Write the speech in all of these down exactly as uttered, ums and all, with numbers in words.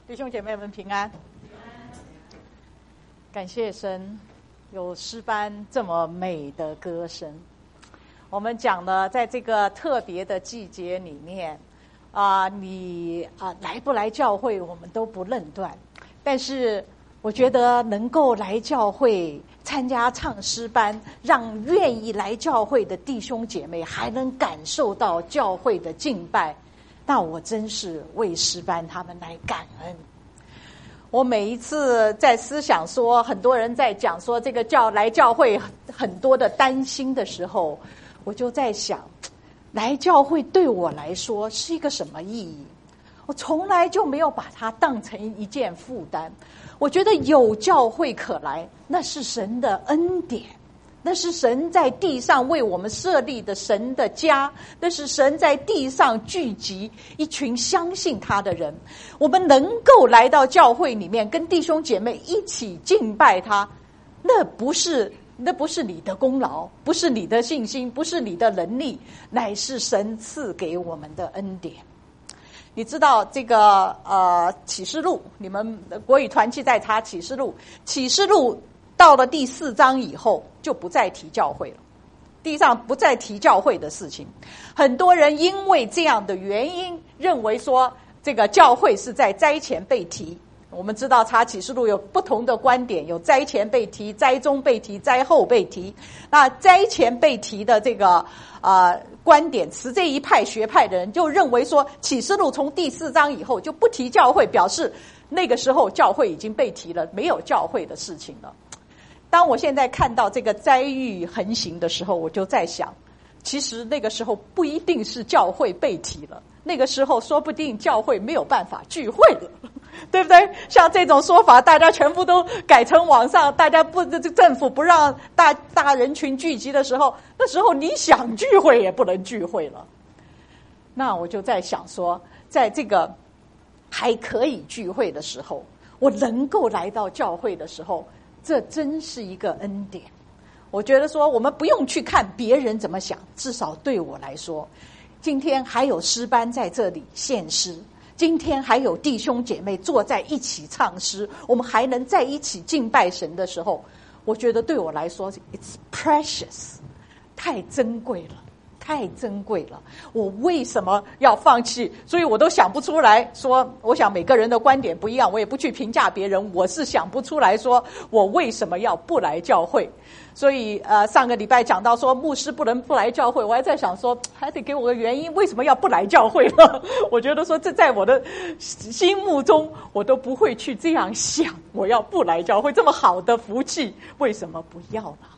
弟兄姐妹们平安，感谢神有诗班这么美的歌声。我们讲了，在这个特别的季节里面啊、呃，你啊、呃、来不来教会我们都不论断，但是我觉得能够来教会参加唱诗班，让愿意来教会的弟兄姐妹还能感受到教会的敬拜，那我真是为诗班他们来感恩。我每一次在思想说，很多人在讲说这个教来教会很多的担心的时候，我就在想，来教会对我来说是一个什么意义？我从来就没有把它当成一件负担。我觉得有教会可来，那是神的恩典，那是神在地上为我们设立的神的家，那是神在地上聚集一群相信他的人。我们能够来到教会里面跟弟兄姐妹一起敬拜他，那不是那不是你的功劳，不是你的信心，不是你的能力，乃是神赐给我们的恩典。你知道这个呃启示录，你们国语团契在查启示录，启示录到了第四章以后就不再提教会了，地上不再提教会的事情。很多人因为这样的原因，认为说这个教会是在灾前被提。我们知道查启示录有不同的观点，有灾前被提、灾中被提、灾后被提。那灾前被提的这个呃观点，持这一派学派的人就认为说，启示录从第四章以后就不提教会，表示那个时候教会已经被提了，没有教会的事情了。当我现在看到这个灾狱横行的时候，我就在想，其实那个时候不一定是教会被提了，那个时候说不定教会没有办法聚会了，对不对？像这种说法，大家全部都改成网上，大家不，政府不让大大人群聚集的时候，那时候你想聚会也不能聚会了。那我就在想说，在这个还可以聚会的时候，我能够来到教会的时候，这真是一个恩典。我觉得说，我们不用去看别人怎么想，至少对我来说，今天还有诗班在这里献诗，今天还有弟兄姐妹坐在一起唱诗，我们还能在一起敬拜神的时候，我觉得对我来说 it's precious， 太珍贵了，太珍贵了。我为什么要放弃？所以我都想不出来说，我想每个人的观点不一样，我也不去评价别人，我是想不出来说我为什么要不来教会。所以呃，上个礼拜讲到说牧师不能不来教会，我还在想说，还得给我个原因，为什么要不来教会呢？我觉得说这在我的心目中，我都不会去这样想，我要不来教会，这么好的福气，为什么不要呢？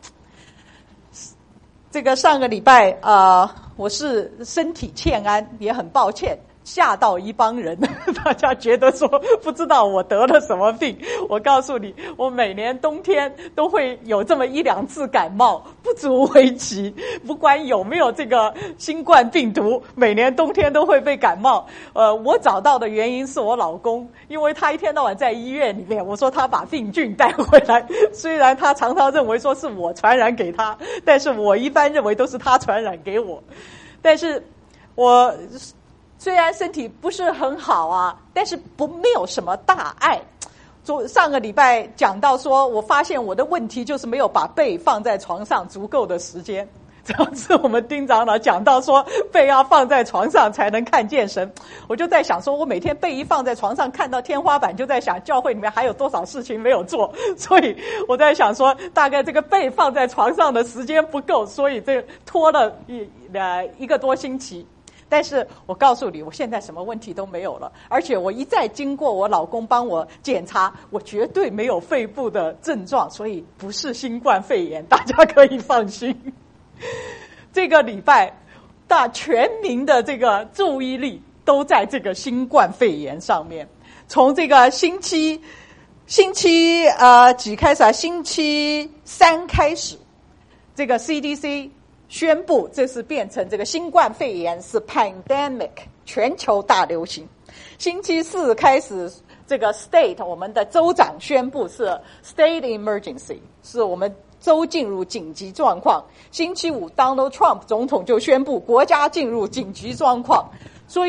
这个上个礼拜呃，我是身体欠安，也很抱歉吓到一帮人，大家觉得说不知道我得了什么病。我告诉你，我每年冬天都会有这么一两次感冒，不足为奇。不管有没有这个新冠病毒，每年冬天都会被感冒。呃，我找到的原因是我老公，因为他一天到晚在医院里面，我说他把病菌带回来，虽然他常常认为说是我传染给他，但是我一般认为都是他传染给我。但是我虽然身体不是很好啊，但是不没有什么大碍。上个礼拜讲到说，我发现我的问题就是没有把背放在床上足够的时间。上次我们丁长老讲到说，背要放在床上才能看见神。我就在想说，我每天背一放在床上，看到天花板，就在想教会里面还有多少事情没有做。所以我在想说，大概这个背放在床上的时间不够，所以这拖了一呃一个多星期。但是我告诉你，我现在什么问题都没有了，而且我一再经过我老公帮我检查，我绝对没有肺部的症状，所以不是新冠肺炎，大家可以放心。这个礼拜大全民的这个注意力都在这个新冠肺炎上面。从这个星期星期呃几开始啊？星期三开始，这个 C D C宣布这是变成这个新冠肺炎是 pandemic 全球大流行。星期四开始，这个 state 我们的州长宣布是 state emergency， 是我们州进入紧急状况。星期五 Donald Trump 总统就宣布国家进入紧急状况。所以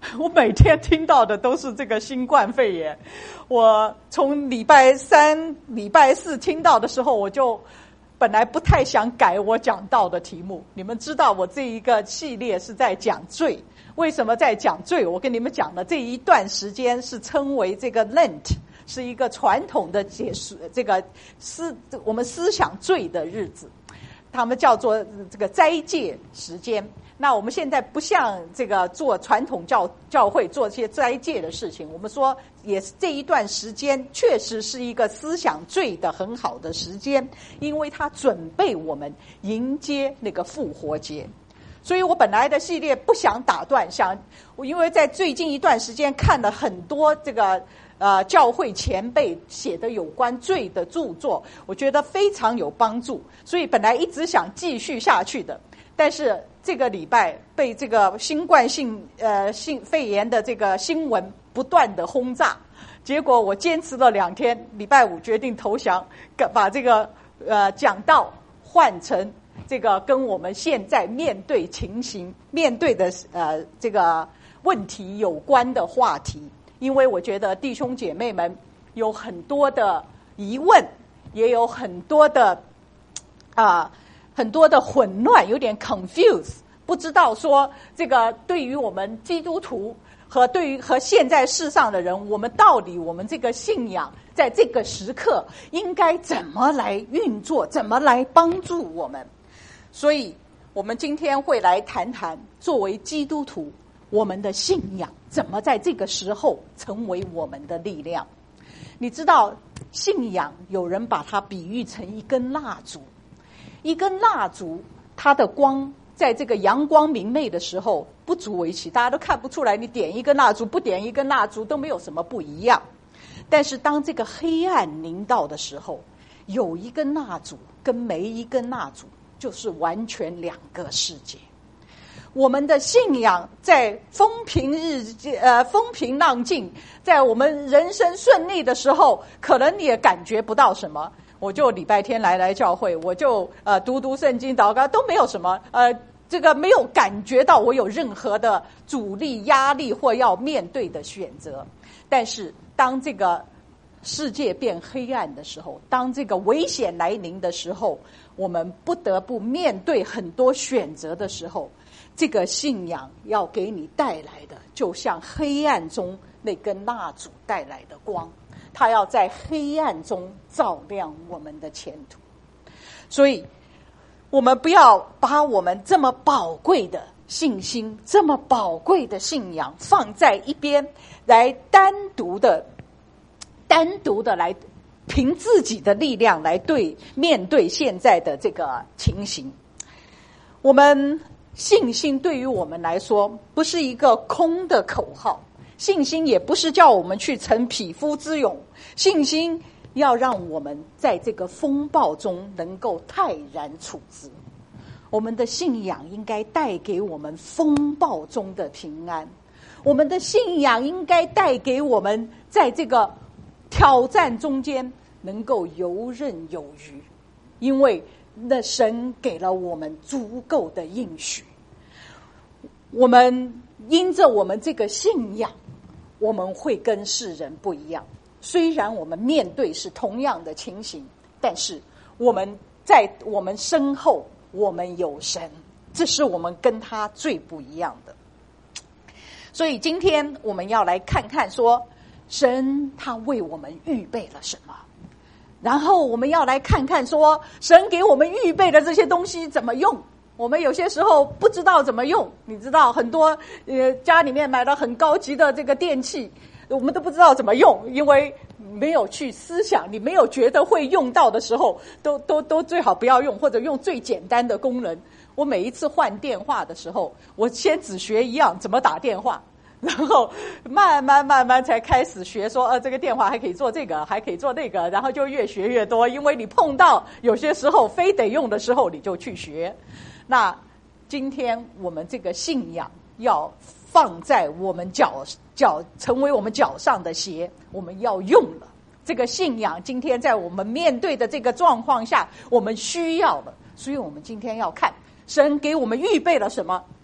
我每天听到的都是这个新冠肺炎。我从礼拜三、礼拜四听到的时候，我就本来不太想改我讲到的题目。你们知道我这一个系列是在讲罪，为什么在讲罪？我跟你们讲的这一段时间是称为这个 Lent， 是一个传统的结束，这个思我们思想罪的日子，他们叫做这个斋戒时间。那我们现在不像这个做传统教教会做这些斋戒的事情，我们说也是这一段时间确实是一个思想罪的很好的时间，因为它准备我们迎接那个复活节。所以我本来的系列不想打断，想因为在最近一段时间看了很多这个呃教会前辈写的有关罪的著作，我觉得非常有帮助，所以本来一直想继续下去的。但是这个礼拜被这个新冠性呃性肺炎的这个新闻不断的轰炸，结果我坚持了两天，礼拜五决定投降，把这个呃讲道换成这个跟我们现在面对情形、面对的呃这个问题有关的话题，因为我觉得弟兄姐妹们有很多的疑问，也有很多的啊。呃很多的混乱，有点 confuse， 不知道说这个对于我们基督徒和对于和现在世上的人，我们到底我们这个信仰在这个时刻应该怎么来运作，怎么来帮助我们。所以我们今天会来谈谈作为基督徒我们的信仰怎么在这个时候成为我们的力量。你知道信仰有人把它比喻成一根蜡烛，一根蜡烛，它的光在这个阳光明媚的时候不足为奇，大家都看不出来，你点一根蜡烛不点一根蜡烛都没有什么不一样。但是当这个黑暗临到的时候，有一根蜡烛跟没一根蜡烛就是完全两个世界。我们的信仰在风平日呃风平浪静，在我们人生顺利的时候，可能你也感觉不到什么。我就礼拜天来来教会，我就呃读读圣经祷告，都没有什么呃这个没有感觉到我有任何的阻力压力或要面对的选择。但是当这个世界变黑暗的时候，当这个危险来临的时候，我们不得不面对很多选择的时候，这个信仰要给你带来的就像黑暗中那根蜡烛带来的光，它要在黑暗中照亮我们的前途。所以我们不要把我们这么宝贵的信心，这么宝贵的信仰放在一边，来单独的单独的来凭自己的力量来对面对现在的这个情形。我们信心对于我们来说不是一个空的口号，信心也不是叫我们去逞匹夫之勇，信心要让我们在这个风暴中能够泰然处之。我们的信仰应该带给我们风暴中的平安，我们的信仰应该带给我们在这个挑战中间能够游刃有余，因为那神给了我们足够的应许。我们因着我们这个信仰，我们会跟世人不一样。虽然我们面对是同样的情形，但是我们在我们身后我们有神，这是我们跟他最不一样的。所以今天我们要来看看说神他为我们预备了什么，然后我们要来看看说神给我们预备的这些东西怎么用。我们有些时候不知道怎么用，你知道很多呃家里面买了很高级的这个电器，我们都不知道怎么用，因为没有去思想，你没有觉得会用到的时候，都都都最好不要用，或者用最简单的功能。我每一次换电话的时候，我先只学一样怎么打电话，然后慢慢慢慢才开始学说呃这个电话还可以做这个还可以做那个，然后就越学越多，因为你碰到有些时候非得用的时候你就去学。那今天我们这个信仰要放在我们脚脚成为我们脚上的鞋，我们要用了这个信仰。今天在我们面对的这个状况下，我们需要了，所以我们今天要看神给我们预备了什么。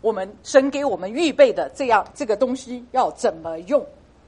我们神给我们预备的这样这个东西要怎么用。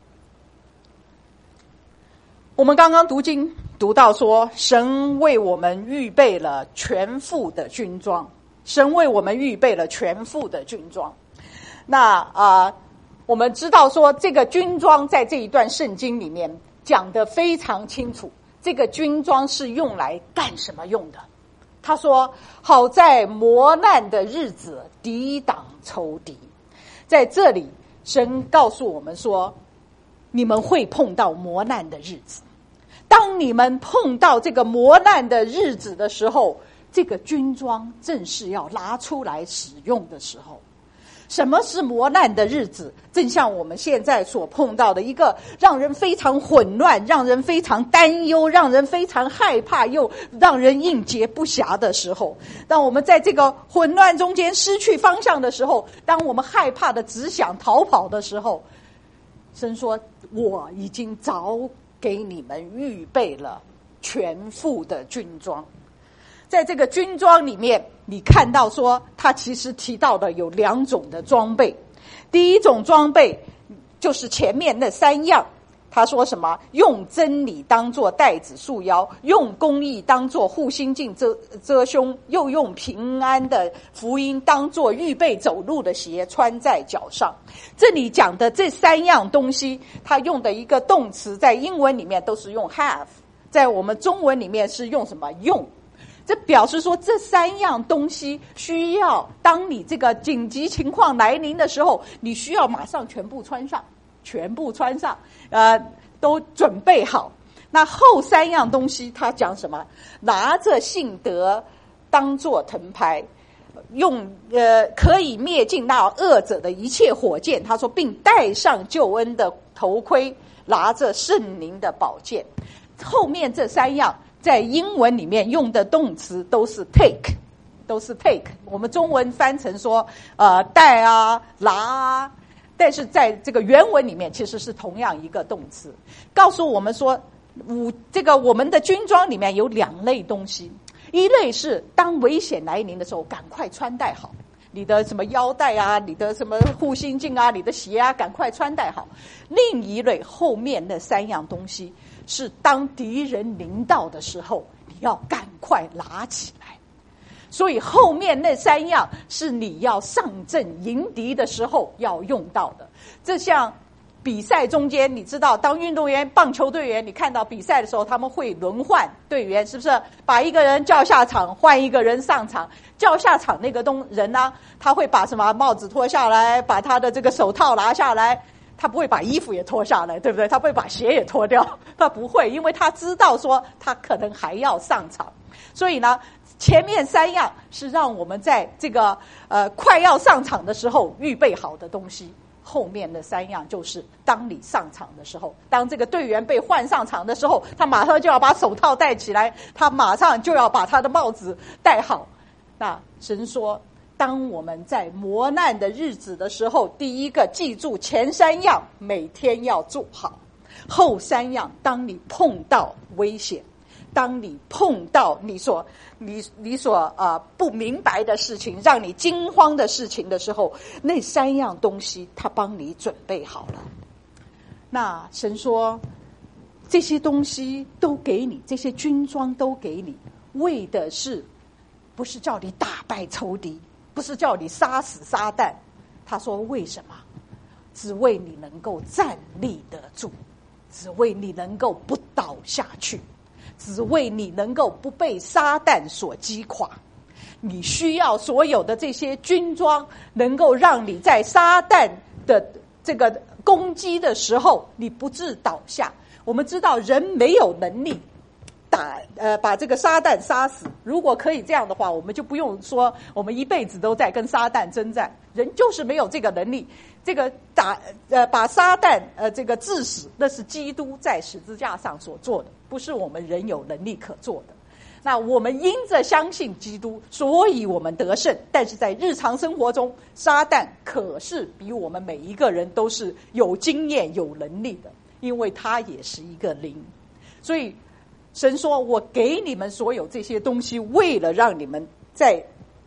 我们刚刚读经读到说，神为我们预备了全副的军装，神为我们预备了全副的军装。那啊、呃，我们知道说这个军装在这一段圣经里面讲得非常清楚，这个军装是用来干什么用的？他说，好在磨难的日子抵挡仇敌。在这里，神告诉我们说，你们会碰到磨难的日子。当你们碰到这个磨难的日子的时候，这个军装正是要拿出来使用的时候。什么是磨难的日子？正像我们现在所碰到的一个让人非常混乱、让人非常担忧、让人非常害怕又让人应接不暇的时候。当我们在这个混乱中间失去方向的时候，当我们害怕的只想逃跑的时候，神说，我已经早给你们预备了全副的军装。在这个军装里面，你看到说他其实提到的有两种的装备。第一种装备就是前面那三样，他说什么？用真理当作带子束腰，用公义当作护心镜遮遮胸，又用平安的福音当作预备走路的鞋穿在脚上。这里讲的这三样东西，他用的一个动词在英文里面都是用 have， 在我们中文里面是用什么？用。这表示说，这三样东西需要当你这个紧急情况来临的时候，你需要马上全部穿上，全部穿上，呃，都准备好。那后三样东西，他讲什么？拿着信德当作藤牌，用呃可以灭尽那恶者的一切火箭。他说，并戴上救恩的头盔，拿着圣灵的宝剑。后面这三样在英文里面用的动词都是 take， 都是 take。我们中文翻成说，呃，带啊、拿啊，但是在这个原文里面其实是同样一个动词，告诉我们说，五这个我们的军装里面有两类东西，一类是当危险来临的时候，赶快穿戴好。你的什么腰带啊，你的什么护心镜啊，你的鞋啊，赶快穿戴好。另一类后面那三样东西，是当敌人临到的时候，你要赶快拿起来。所以后面那三样是你要上阵迎敌的时候要用到的。这像比赛中间，你知道当运动员棒球队员，你看到比赛的时候他们会轮换队员，是不是把一个人叫下场换一个人上场？叫下场那个东人呢、啊，他会把什么帽子脱下来，把他的这个手套拿下来，他不会把衣服也脱下来，对不对？他不会把鞋也脱掉，他不会，因为他知道说他可能还要上场。所以呢，前面三样是让我们在这个呃快要上场的时候预备好的东西，后面的三样就是当你上场的时候，当这个队员被换上场的时候，他马上就要把手套戴起来，他马上就要把他的帽子戴好。那神说，当我们在磨难的日子的时候，第一个记住前三样每天要做好，后三样当你碰到危险，当你碰到你所你你所啊、呃、不明白的事情，让你惊慌的事情的时候，那三样东西他帮你准备好了。那神说，这些东西都给你，这些军装都给你，为的是不是叫你打败仇敌，不是叫你杀死撒旦。他说为什么？只为你能够站立得住，只为你能够不倒下去，只为你能够不被撒旦所击垮。你需要所有的这些军装，能够让你在撒旦的这个攻击的时候，你不致倒下。我们知道人没有能力打呃把这个撒旦杀死，如果可以这样的话，我们就不用说我们一辈子都在跟撒旦征战。人就是没有这个能力，这个打呃把撒旦呃这个致死，那是基督在十字架上所做的，不是我们人有能力可做的。那我们因着相信基督，所以我们得胜。但是在日常生活中，撒旦可是比我们每一个人都是有经验有能力的，因为他也是一个灵。所以神说，我给你们所有这些东西，为了让你们在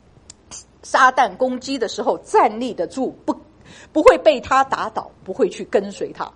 撒旦攻击的时候站立得住，不不会被他打倒，不会去跟随他。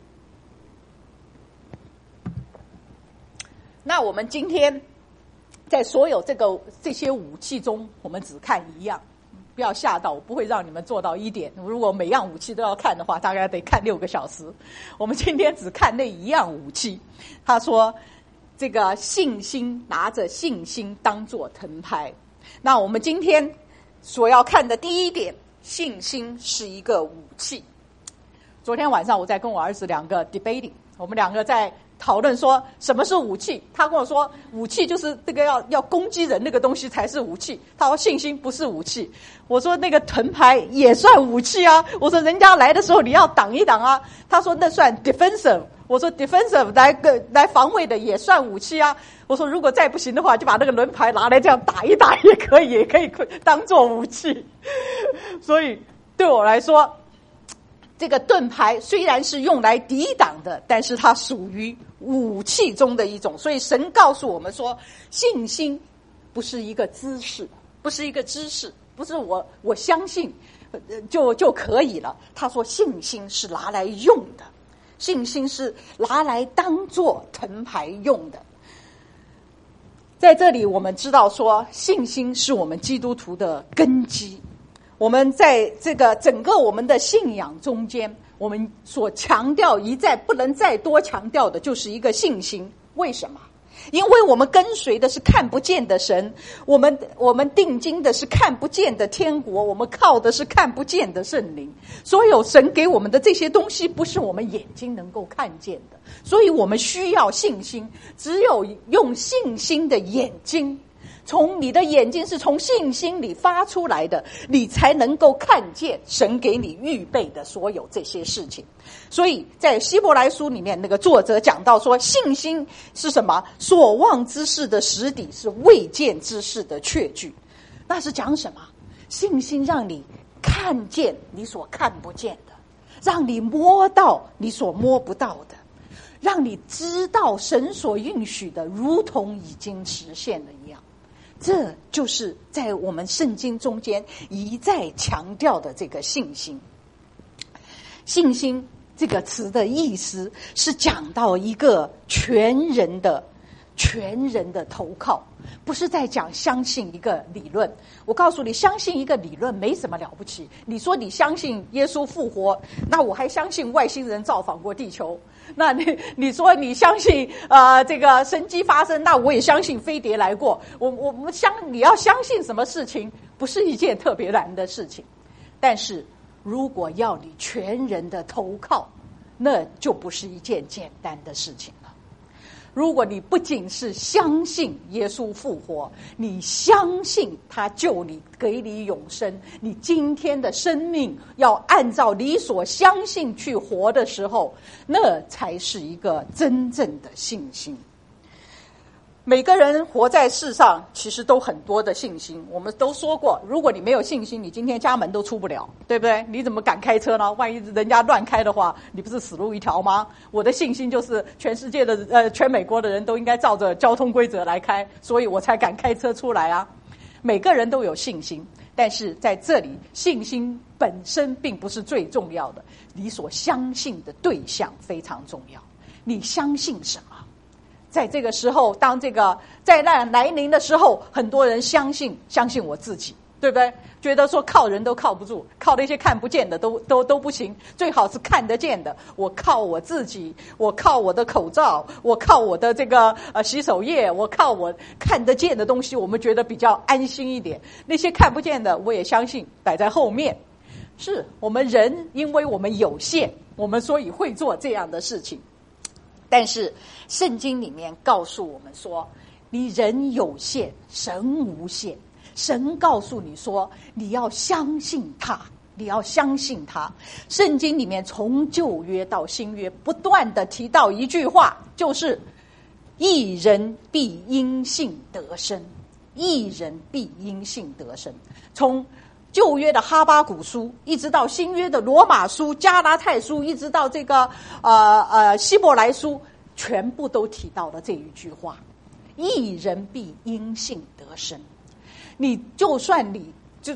那我们今天在所有这个这些武器中，我们只看一样，不要吓到，我不会让你们做到一点。如果每样武器都要看的话，大概得看六个小时。我们今天只看那一样武器。他说，这个信心，拿着信心当作藤牌。那我们今天所要看的第一点，信心是一个武器。昨天晚上我在跟我儿子两个 debating， 我们两个在讨论说什么是武器。他跟我说，武器就是这个要要攻击人那个东西才是武器。他说信心不是武器。我说那个盾牌也算武器啊。我说人家来的时候你要挡一挡啊。他说那算 defensive。我说 defensive 来个来防卫的也算武器啊。我说如果再不行的话，就把那个轮牌拿来这样打一打也可以，也可以当做武器。所以对我来说，这个盾牌虽然是用来抵挡的，但是它属于武器中的一种。所以神告诉我们说，信心不是一个知识，不是一个知识，不是我我相信就就可以了。他说信心是拿来用的，信心是拿来当作藤牌用的。在这里我们知道说，信心是我们基督徒的根基。我们在这个整个我们的信仰中间，我们所强调一再不能再多强调的就是一个信心。为什么？因为我们跟随的是看不见的神，我们我们定睛的是看不见的天国，我们靠的是看不见的圣灵。所有神给我们的这些东西不是我们眼睛能够看见的，所以我们需要信心。只有用信心的眼睛，从你的眼睛是从信心里发出来的，你才能够看见神给你预备的所有这些事情。所以在希伯来书里面，那个作者讲到说，信心是什么？所望之事的实底，是未见之事的确据。那是讲什么？信心让你看见你所看不见的，让你摸到你所摸不到的，让你知道神所允许的如同已经实现了一样。这就是在我们圣经中间一再强调的这个信心。信心这个词的意思是讲到一个全人的全人的投靠，不是在讲相信一个理论。我告诉你，相信一个理论没什么了不起。你说你相信耶稣复活，那我还相信外星人造访过地球。那你你说你相信呃这个神迹发生，那我也相信飞碟来过。我我们相你要相信什么事情，不是一件特别难的事情。但是如果要你全人的投靠，那就不是一件简单的事情了。如果你不仅是相信耶稣复活，你相信他救你，给你永生，你今天的生命要按照你所相信去活的时候，那才是一个真正的信心。每个人活在世上其实都很多的信心，我们都说过，如果你没有信心，你今天家门都出不了，对不对？你怎么敢开车呢？万一人家乱开的话，你不是死路一条吗？我的信心就是全世界的呃全美国的人都应该照着交通规则来开，所以我才敢开车出来啊。每个人都有信心，但是在这里信心本身并不是最重要的，你所相信的对象非常重要。你相信什么？在这个时候，当这个灾难来临的时候，很多人相信相信我自己，对不对？觉得说靠人都靠不住，靠那些看不见的都都都不行，最好是看得见的。我靠我自己，我靠我的口罩，我靠我的这个呃洗手液，我靠我看得见的东西，我们觉得比较安心一点。那些看不见的，我也相信摆在后面。是我们人，因为我们有限，我们所以会做这样的事情。但是圣经里面告诉我们说，你人有限，神无限。神告诉你说，你要相信他，你要相信他。圣经里面从旧约到新约不断的提到一句话，就是义人必因信得生，义人必因信得生。从旧约的哈巴谷书，一直到新约的罗马书、加拉太书，一直到这个呃呃希伯来书，全部都提到了这一句话：义人必因信得生。你就算你就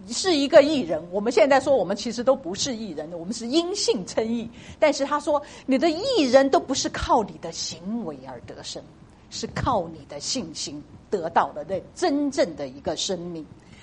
是一个义人，我们现在说我们其实都不是义人，我们是因信称义。但是他说，你的义人都不是靠你的行为而得生，是靠你的信心得到了那真正的一个生命。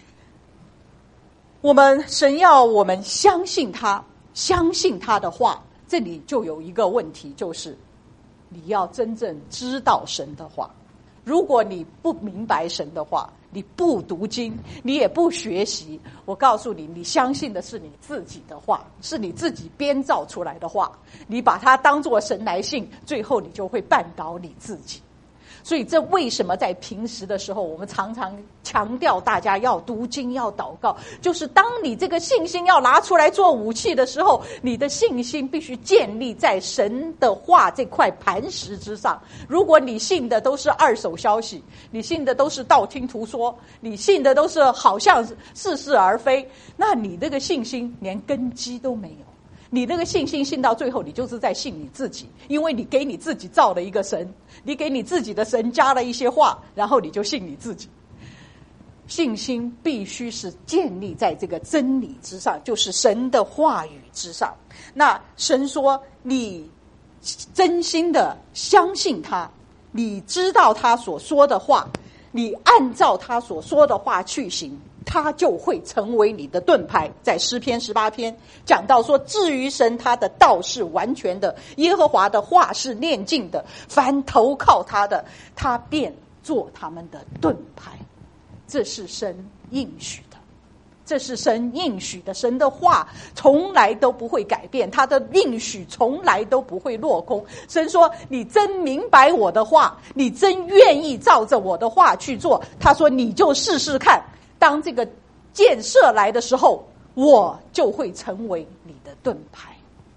我们神要我们相信他，相信他的话。这里就有一个问题，就是你要真正知道神的话。如果你不明白神的话，你不读经，你也不学习，我告诉你，你相信的是你自己的话，是你自己编造出来的话，你把它当作神来信，最后你就会绊倒你自己。所以这为什么在平时的时候我们常常强调大家要读经要祷告，就是当你这个信心要拿出来做武器的时候，你的信心必须建立在神的话这块磐石之上。如果你信的都是二手消息，你信的都是道听途说，你信的都是好像似是而非，那你这个信心连根基都没有。你那个信心信到最后，你就是在信你自己，因为你给你自己造了一个神，你给你自己的神加了一些话，然后你就信你自己。信心必须是建立在这个真理之上，就是神的话语之上。那神说，你真心的相信他，你知道他所说的话，你按照他所说的话去行，他就会成为你的盾牌。在诗篇十八篇讲到说，至于神，他的道是完全的，耶和华的话是炼净的，凡投靠他的，他便做他们的盾牌。这是神应许的，这是神应许的，神的话从来都不会改变，他的应许从来都不会落空。神说，你真明白我的话，你真愿意照着我的话去做，他说你就试试看，当这个箭射来的时候，我就会成为你的盾牌。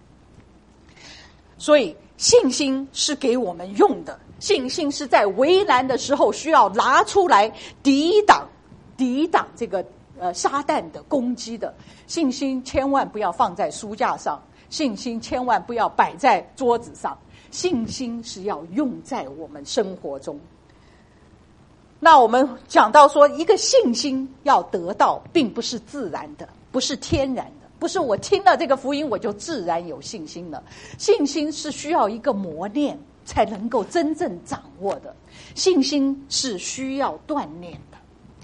所以信心是给我们用的，信心是在为难的时候需要拿出来抵挡抵挡这个呃撒旦的攻击的。信心千万不要放在书架上，信心千万不要摆在桌子上，信心是要用在我们生活中。那我们讲到说，一个信心要得到，并不是自然的，不是天然的，不是我听了这个福音我就自然有信心了。信心是需要一个磨练才能够真正掌握的，信心是需要锻炼的。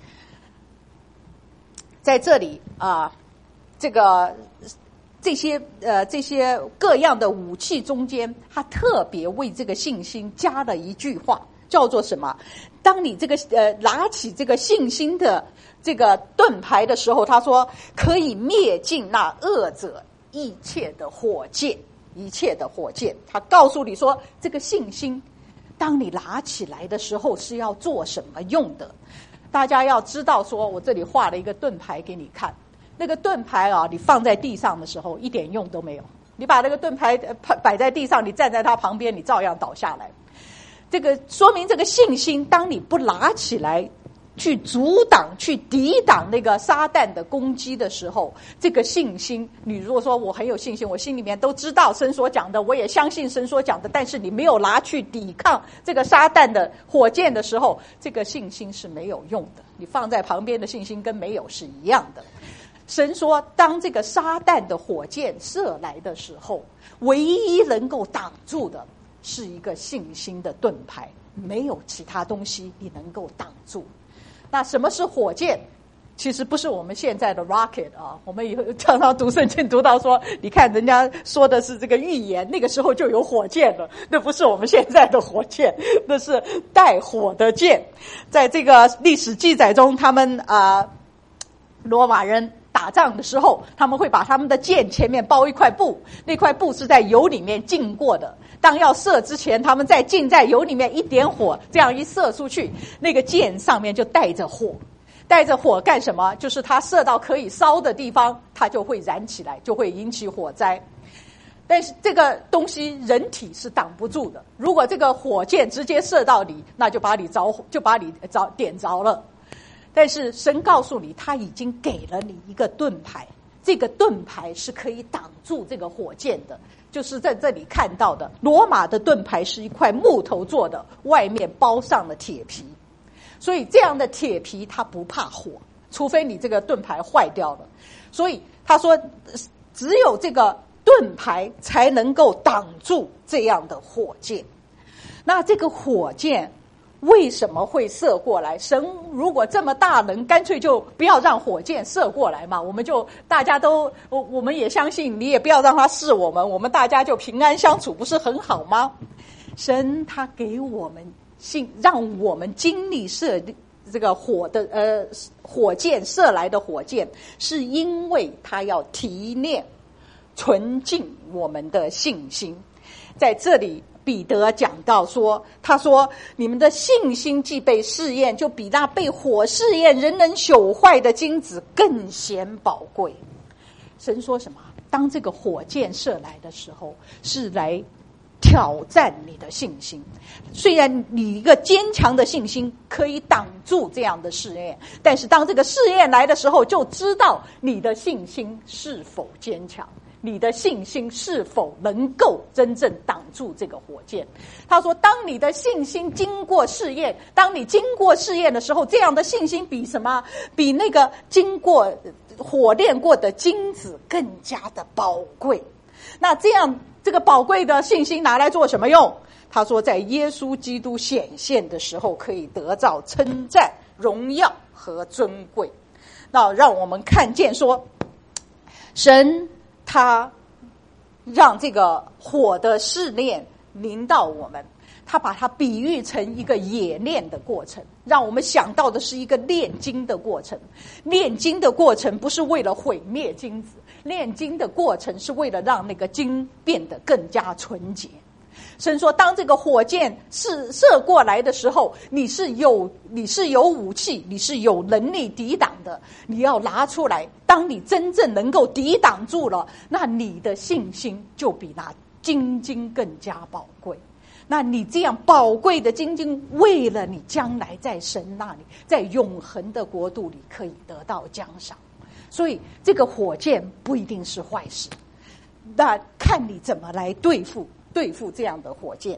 在这里啊，这个这些呃这些各样的武器中间，他特别为这个信心加了一句话，叫做什么？当你这个呃拿起这个信心的这个盾牌的时候，他说可以灭尽那恶者一切的火箭，一切的火箭。他告诉你说，这个信心当你拿起来的时候是要做什么用的。大家要知道说，我这里画了一个盾牌给你看，那个盾牌啊，你放在地上的时候一点用都没有，你把那个盾牌摆在地上，你站在它旁边，你照样倒下来。这个说明这个信心，当你不拿起来去阻挡去抵挡那个撒旦的攻击的时候，这个信心，你如果说我很有信心，我心里面都知道神所讲的，我也相信神所讲的，但是你没有拿去抵抗这个撒旦的火箭的时候，这个信心是没有用的，你放在旁边的信心跟没有是一样的。神说，当这个撒旦的火箭射来的时候，唯一能够挡住的是一个信心的盾牌，没有其他东西你能够挡住。那什么是火箭？其实不是我们现在的 rocket 啊，我们以后常常读圣经读到说，你看人家说的是这个预言，那个时候就有火箭了，那不是我们现在的火箭，那是带火的箭。在这个历史记载中，他们啊、呃、罗马人打仗的时候，他们会把他们的箭前面包一块布，那块布是在油里面浸过的，当要射之前，他们再浸在油里面一点火，这样一射出去，那个箭上面就带着火。带着火干什么？就是它射到可以烧的地方，它就会燃起来，就会引起火灾。但是这个东西人体是挡不住的，如果这个火箭直接射到你，那就把你着就把你着点着了。但是神告诉你，他已经给了你一个盾牌，这个盾牌是可以挡住这个火箭的，就是在这里看到的罗马的盾牌是一块木头做的，外面包上了铁皮，所以这样的铁皮它不怕火， 除非你这个盾牌坏掉了。所以他说，只有这个盾牌才能够挡住这样的火箭。那这个火箭为什么会射过来？神如果这么大能，干脆就不要让火箭射过来嘛，我们就大家都我我们也相信，你也不要让它试我们，我们大家就平安相处，不是很好吗？神他给我们信，让我们经历射这个火的呃火箭射来的火箭，是因为他要提炼纯净我们的信心。在这里彼得讲到说，他说你们的信心既被试验，就比那被火试验仍能朽坏的金子更显宝贵。神说什么？当这个火箭射来的时候，是来挑战你的信心。虽然你一个坚强的信心可以挡住这样的试验，但是当这个试验来的时候，就知道你的信心是否坚强，你的信心是否能够真正挡住这个火箭。他说，当你的信心经过试验，当你经过试验的时候，这样的信心比什么？比那个经过火炼过的金子更加的宝贵。那这样这个宝贵的信心拿来做什么用？他说，在耶稣基督显现的时候，可以得到称赞、荣耀和尊贵。那让我们看见说，神他让这个火的试炼临到我们，他把它比喻成一个冶炼的过程，让我们想到的是一个炼金的过程。炼金的过程不是为了毁灭金子，炼金的过程是为了让那个金变得更加纯洁。神说，当这个火箭是射过来的时候，你是有你是有武器，你是有能力抵挡的，你要拿出来。当你真正能够抵挡住了，那你的信心就比那金金更加宝贵。那你这样宝贵的金金，为了你将来在神那里，在永恒的国度里可以得到奖赏。所以这个火箭不一定是坏事，那看你怎么来对付对付这样的火箭。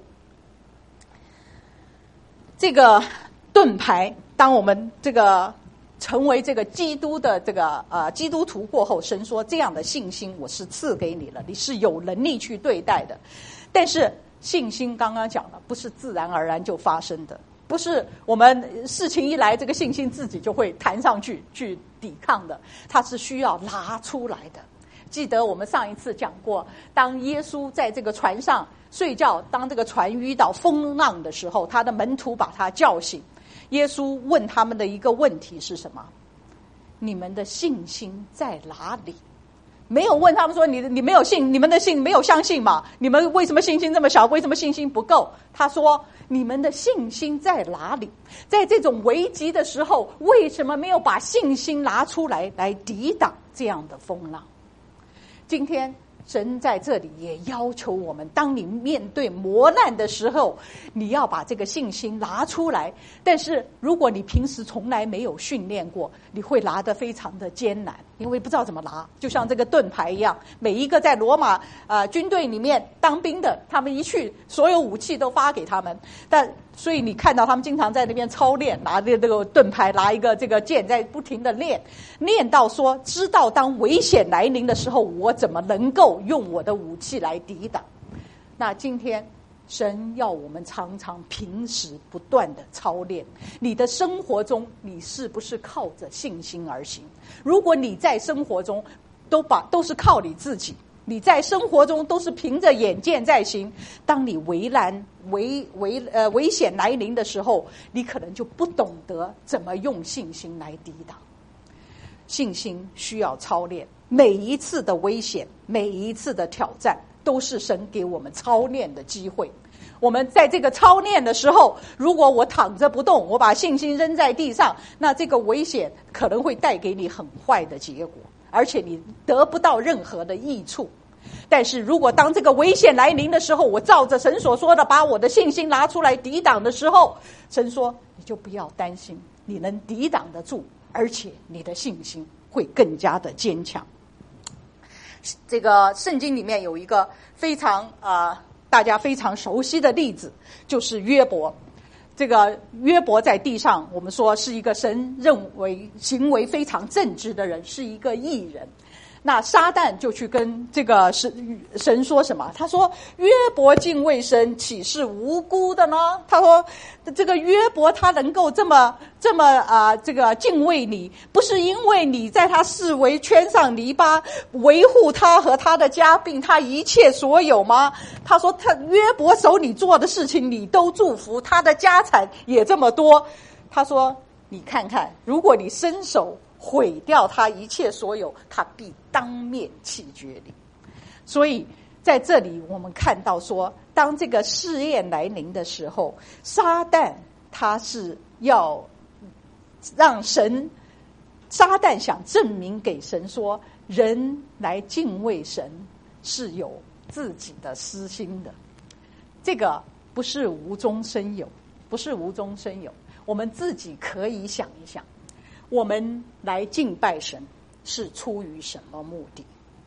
这个盾牌，当我们这个成为这个基督的这个呃基督徒过后，神说这样的信心我是赐给你了，你是有能力去对待的。但是信心刚刚讲了，不是自然而然就发生的，不是我们事情一来，这个信心自己就会弹上去去抵抗的，它是需要拿出来的。记得我们上一次讲过，当耶稣在这个船上睡觉，当这个船遇到风浪的时候，他的门徒把他叫醒。耶稣问他们的一个问题是什么？你们的信心在哪里？没有问他们说你你没有信，你们的信没有相信嘛？你们为什么信心这么小？为什么信心不够？他说你们的信心在哪里？在这种危急的时候，为什么没有把信心拿出来来抵挡这样的风浪？今天神在这里也要求我们，当你面对磨难的时候，你要把这个信心拿出来。但是如果你平时从来没有训练过，你会拿得非常的艰难，因为不知道怎么拿。就像这个盾牌一样，每一个在罗马呃军队里面当兵的，他们一去，所有武器都发给他们，但所以你看到他们经常在那边操练，拿着这个盾牌，拿一个这个剑，在不停的练，练到说知道当危险来临的时候，我怎么能够用我的武器来抵挡。那今天神要我们常常平时不断的操练，你的生活中你是不是靠着信心而行？如果你在生活中都把都是靠你自己，你在生活中都是凭着眼见在行，当你危难危危呃危险来临的时候，你可能就不懂得怎么用信心来抵挡。信心需要操练，每一次的危险，每一次的挑战，都是神给我们操练的机会。我们在这个操练的时候，如果我躺着不动，我把信心扔在地上，那这个危险可能会带给你很坏的结果，而且你得不到任何的益处。但是如果当这个危险来临的时候，我照着神所说的把我的信心拿出来抵挡的时候，神说你就不要担心，你能抵挡得住，而且你的信心会更加的坚强。这个圣经里面有一个非常啊、呃、大家非常熟悉的例子，就是约伯。 这个约伯在地上，我们说是一个神认为行为非常正直的人，是一个义人。那撒旦就去跟这个神神说什么？他说约伯敬畏神，岂是无辜的呢？他说这个约伯他能够这么这么啊、呃、这个敬畏你，不是因为你在他四围圈上篱笆，维护他和他的家并他一切所有吗？他说他约伯手里做的事情你都祝福，他的家产也这么多。他说你看看，如果你伸手毁掉他一切所有，他必当面弃绝你。所以在这里我们看到说，当这个试验来临的时候，撒旦他是要让神，撒旦想证明给神说，人来敬畏神是有自己的私心的，这个不是无中生有，不是无中生有。我们自己可以想一想，我们来敬拜神是出于什么目的？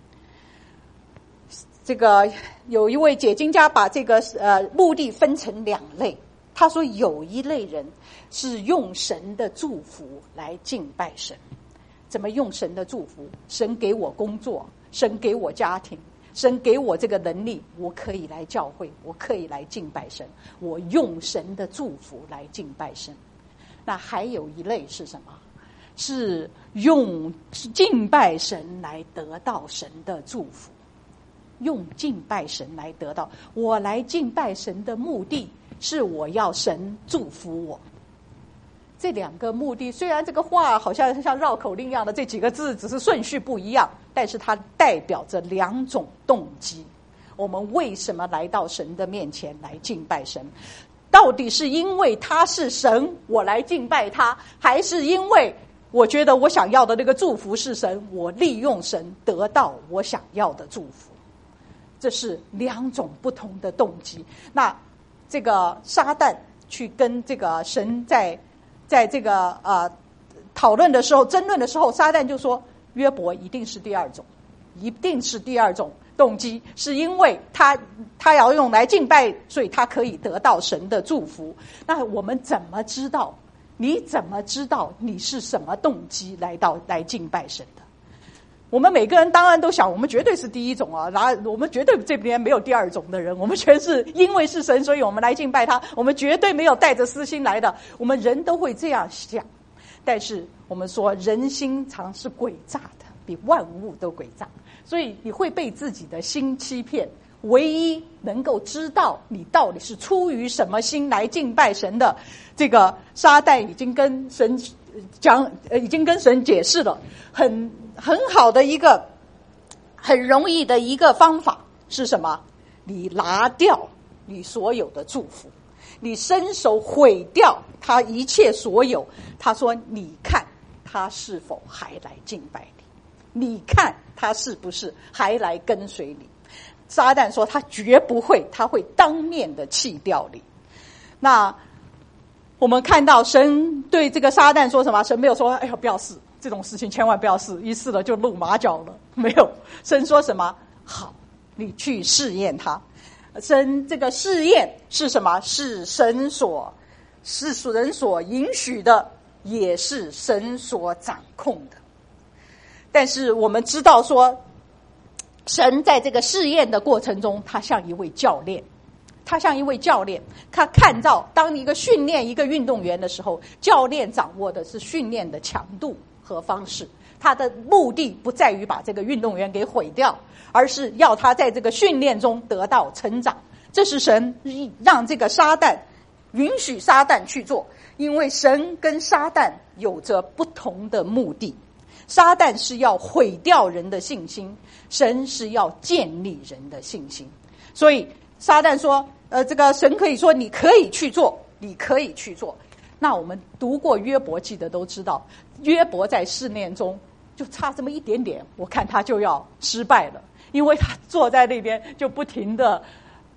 这个有一位解经家把这个呃目的分成两类，他说有一类人是用神的祝福来敬拜神。怎么用神的祝福？神给我工作，神给我家庭，神给我这个能力，我可以来教会，我可以来敬拜神，我用神的祝福来敬拜神。那还有一类是什么？是用敬拜神来得到神的祝福，用敬拜神来得到。我来敬拜神的目的是我要神祝福我。这两个目的，虽然这个话好像像绕口令一样的，这几个字只是顺序不一样，但是它代表着两种动机。我们为什么来到神的面前来敬拜神？到底是因为他是神，我来敬拜他，还是因为我觉得我想要的那个祝福是神，我利用神得到我想要的祝福？这是两种不同的动机。那这个撒旦去跟这个神在在这个呃讨论的时候，争论的时候，撒旦就说约伯一定是第二种，一定是第二种动机，是因为他他要用来敬拜，所以他可以得到神的祝福。那我们怎么知道？你怎么知道你是什么动机来到来敬拜神的？我们每个人当然都想，我们绝对是第一种啊，然后我们绝对这边没有第二种的人，我们全是因为是神，所以我们来敬拜他，我们绝对没有带着私心来的，我们人都会这样想。但是我们说人心常是诡诈的，比万物都诡诈，所以你会被自己的心欺骗。唯一能够知道你到底是出于什么心来敬拜神的，这个撒旦已经跟神讲，呃，已经跟神解释了，很很好的一个很容易的一个方法是什么？你拿掉你所有的祝福，你伸手毁掉他一切所有。他说你看他是否还来敬拜你，你看他是不是还来跟随你。撒旦说他绝不会，他会当面的弃掉你。那我们看到神对这个撒旦说什么？神没有说哎呀不要试这种事情，千万不要试，一试了就露马脚了，没有。神说什么？好，你去试验他。神这个试验是什么？是神所是人所允许的，也是神所掌控的。但是我们知道说，神在这个试验的过程中，他像一位教练，他像一位教练，他看到当一个训练一个运动员的时候，教练掌握的是训练的强度和方式，他的目的不在于把这个运动员给毁掉，而是要他在这个训练中得到成长。这是神让这个撒旦允许撒旦去做，因为神跟撒旦有着不同的目的。撒旦是要毁掉人的信心，神是要建立人的信心。所以撒旦说呃，这个神可以说你可以去做，你可以去做。那我们读过约伯记的都知道，约伯在试炼中就差这么一点点，我看他就要失败了，因为他坐在那边就不停的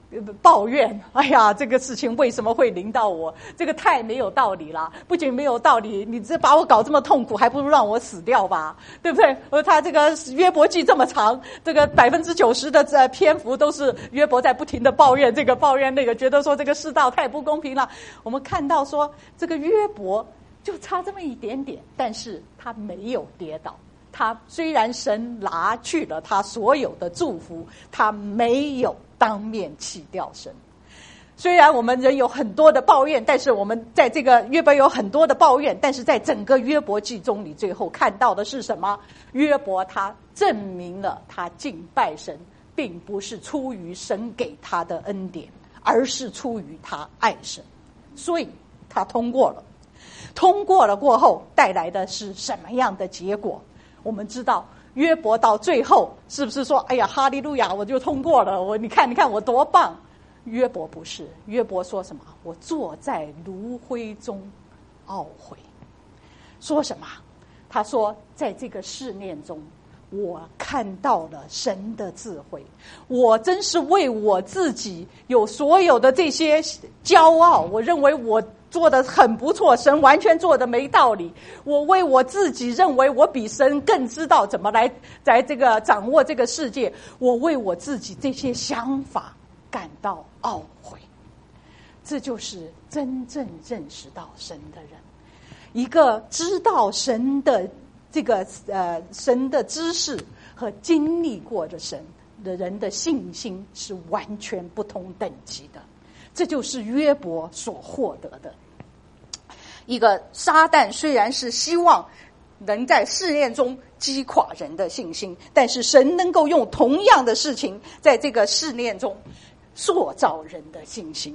抱怨，哎呀，这个事情为什么会临到我？这个太没有道理了！不仅没有道理，你这把我搞这么痛苦，还不如让我死掉吧，对不对？而他这个约伯记这么长，这个百分之九十的呃篇幅都是约伯在不停的抱怨这个抱怨那个，觉得说这个世道太不公平了。我们看到说这个约伯就差这么一点点，但是他没有跌倒。他虽然神拿去了他所有的祝福，他没有当面弃掉神。虽然我们人有很多的抱怨，但是我们在这个约伯有很多的抱怨，但是在整个约伯记中，你最后看到的是什么？约伯他证明了他敬拜神并不是出于神给他的恩典，而是出于他爱神，所以他通过了。通过了过后带来的是什么样的结果？我们知道约伯到最后是不是说，哎呀，哈利路亚，我就通过了，我你看你看我多棒。约伯不是，约伯说什么？我坐在炉灰中懊悔。说什么？他说在这个试炼中我看到了神的智慧，我真是为我自己有所有的这些骄傲，我认为我做得很不错，神完全做得没道理。我为我自己认为我比神更知道怎么来在这个掌握这个世界，我为我自己这些想法感到懊悔。这就是真正认识到神的人，一个知道神的这个呃神的知识和经历过的神的人的信心是完全不同等级的。这就是约伯所获得的。一个撒旦虽然是希望能在试炼中击垮人的信心，但是神能够用同样的事情在这个试炼中塑造人的信心。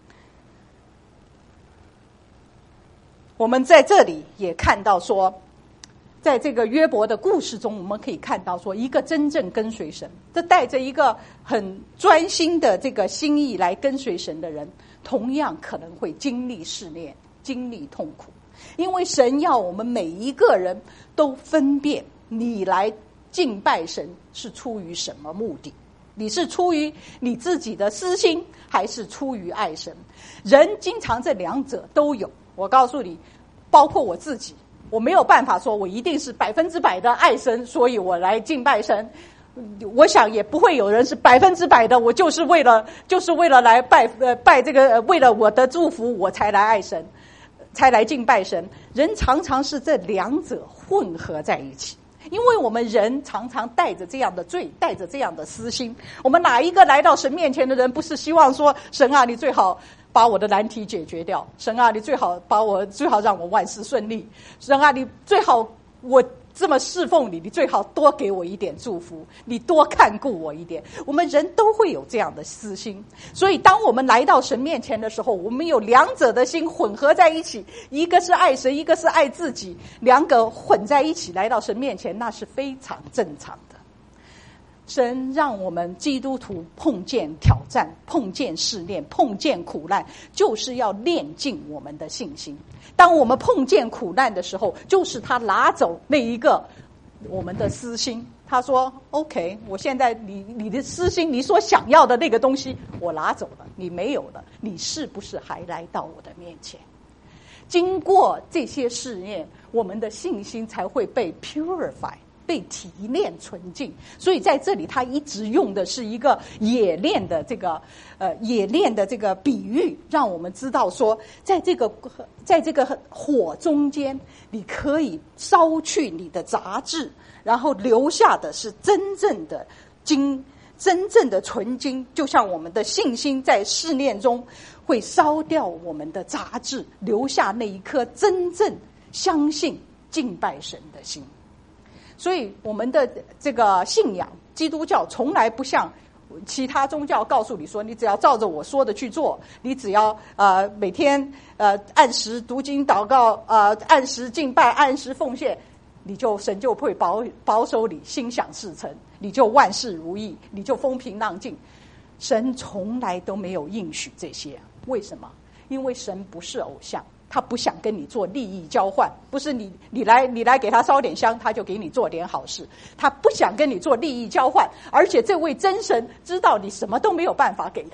我们在这里也看到说，在这个约伯的故事中，我们可以看到说，一个真正跟随神，这带着一个很专心的这个心意来跟随神的人，同样可能会经历试炼，经历痛苦。因为神要我们每一个人都分辨，你来敬拜神是出于什么目的？你是出于你自己的私心，还是出于爱神？人经常这两者都有。我告诉你，包括我自己，我没有办法说我一定是百分之百的爱神，所以我来敬拜神。我想也不会有人是百分之百的，我就是为了就是为了来拜呃拜这个、呃、为了我的祝福我才来爱神，才来敬拜神。人常常是这两者混合在一起，因为我们人常常带着这样的罪，带着这样的私心。我们哪一个来到神面前的人不是希望说，神啊，你最好把我的难题解决掉，神啊，你最好把我最好让我万事顺利，神啊，你最好我这么侍奉你，你最好多给我一点祝福，你多看顾我一点。我们人都会有这样的私心，所以当我们来到神面前的时候，我们有两者的心混合在一起，一个是爱神，一个是爱自己，两个混在一起来到神面前，那是非常正常的。神让我们基督徒碰见挑战，碰见试炼，碰见苦难，就是要炼净我们的信心。当我们碰见苦难的时候，就是他拿走那一个我们的私心。他说 OK， 我现在你你的私心，你所想要的那个东西我拿走了，你没有了，你是不是还来到我的面前？经过这些试验，我们的信心才会被 purify，被提炼纯净。所以在这里他一直用的是一个冶炼的这个呃冶炼的这个比喻，让我们知道说，在这个在这个火中间，你可以烧去你的杂质，然后留下的是真正的金，真正的纯金。就像我们的信心在试炼中会烧掉我们的杂质，留下那一颗真正相信敬拜神的心。所以我们的这个信仰，基督教从来不像其他宗教告诉你说，你只要照着我说的去做，你只要呃每天呃按时读经祷告，呃按时敬拜，按时奉献，你就神就会保保守你心想事成，你就万事如意，你就风平浪静。神从来都没有应许这些。为什么？因为神不是偶像，他不想跟你做利益交换，不是你你来你来给他烧点香，他就给你做点好事。他不想跟你做利益交换，而且这位真神知道你什么都没有办法给他，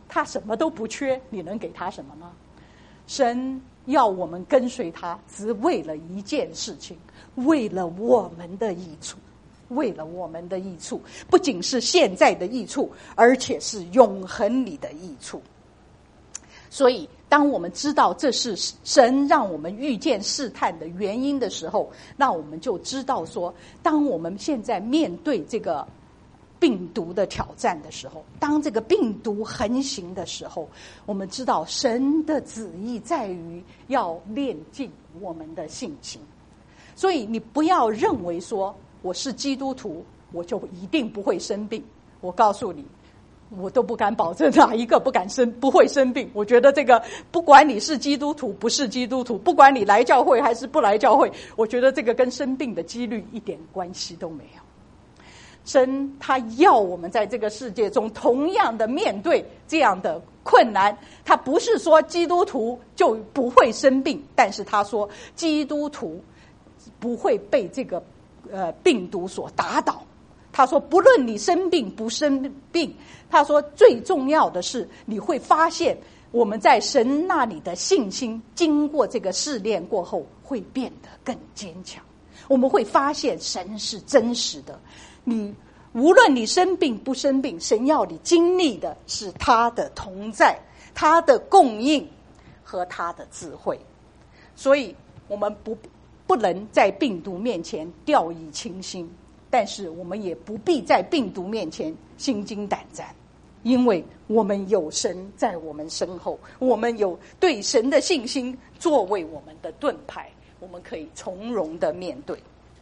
他什么都不缺，你能给他什么呢？神要我们跟随他，只为了一件事情，为了我们的益处，为了我们的益处，不仅是现在的益处，而且是永恒里的益处。所以当我们知道这是神让我们遇见试探的原因的时候，那我们就知道说，当我们现在面对这个病毒的挑战的时候，当这个病毒横行的时候，我们知道神的旨意在于要炼净我们的性情。所以你不要认为说我是基督徒我就一定不会生病，我告诉你，我都不敢保证哪一个不敢生不会生病。我觉得这个不管你是基督徒不是基督徒，不管你来教会还是不来教会，我觉得这个跟生病的几率一点关系都没有。神他要我们在这个世界中同样的面对这样的困难，他不是说基督徒就不会生病，但是他说基督徒不会被这个呃病毒所打倒。他说不论你生病不生病，他说最重要的是你会发现我们在神那里的信心经过这个试炼过后会变得更坚强。我们会发现神是真实的，你无论你生病不生病，神要你经历的是他的同在，他的供应和他的智慧。所以我们不不能在病毒面前掉以轻心，但是我们也不必在病毒面前心惊胆战，因为我们有神在我们身后，我们有对神的信心作为我们的盾牌，我们可以从容的面对。